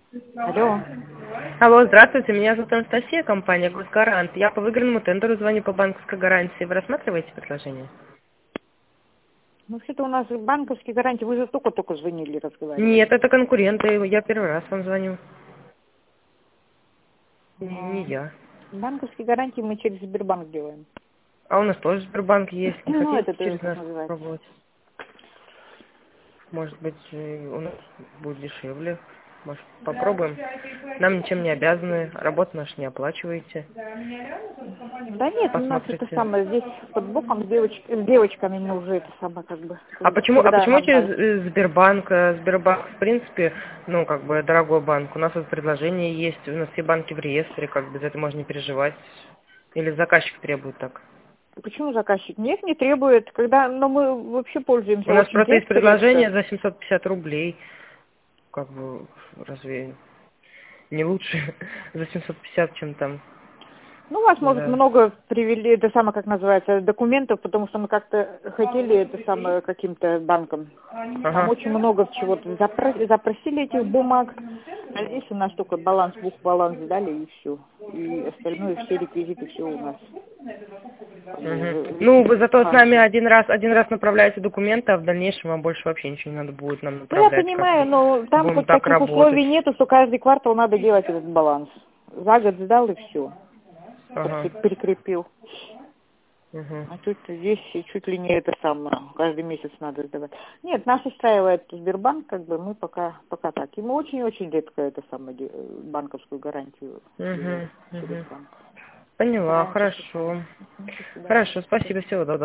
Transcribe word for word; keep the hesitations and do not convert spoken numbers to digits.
Алло. Алло, здравствуйте, меня зовут Анастасия, компания «Госгарант». Я по выигранному тендеру звоню по банковской гарантии. Вы рассматриваете предложение? Ну, вообще-то у нас банковские гарантии, вы же только-только звонили, разговаривали. Нет, это конкуренты, я первый раз вам звоню. Не, не Но я. банковские гарантии мы через Сбербанк делаем. А у нас тоже Сбербанк есть, не Ну, хотите это тоже через как нас называется. пробовать? Может быть, э, у нас будет дешевле. Может, попробуем? Нам ничем не обязаны, работу нашу не оплачиваете. Да нет, у нас это Посмотрите. самое, здесь под боком с, девоч- с девочками мы уже это самое, как бы, А когда, почему, а когда почему нам через надо. э, Сбербанк? Э, Сбербанк, в принципе, ну, как бы, дорогой банк. У нас вот предложение есть, у нас все банки в реестре, как бы, за это можно не переживать. Или заказчик требует так. Почему заказчик? Нет, не требует, когда, но мы вообще У пользуемся нас очень просто есть редко, редко. предложение за семьсот пятьдесят рублей. Как бы, разве не лучше за семьсот пятьдесят, чем там Ну, у вас, может, за... много привели, это самое, как называется, документов, потому что мы как-то хотели это самое каким-то банком. Там Ага. очень много чего-то запро- запросили этих бумаг, а здесь у нас только баланс, бух баланс дали и все. И остальное, все реквизиты, все у нас. Как бы Мгм. уже в Ну, личных вы зато с руках. нами один раз, один раз направляете документы, а в дальнейшем вам больше вообще ничего не надо будет нам Ну, я направлять, как понимаю, бы. но там Будем хоть так таких работать. условий нету, что каждый квартал надо делать этот баланс. За год сдал и все. Ага. Прикрепил. Угу. А тут здесь чуть ли не это самое, каждый месяц надо сдавать. Нет, нас устраивает Сбербанк, как бы мы пока, пока так. И мы очень-очень редко это самое, де- банковскую гарантию Угу. делаем через Угу. банк. Поняла, Стараемся, что самое. хорошо. Мгм, до свидания. Хорошо, спасибо, всего доброго.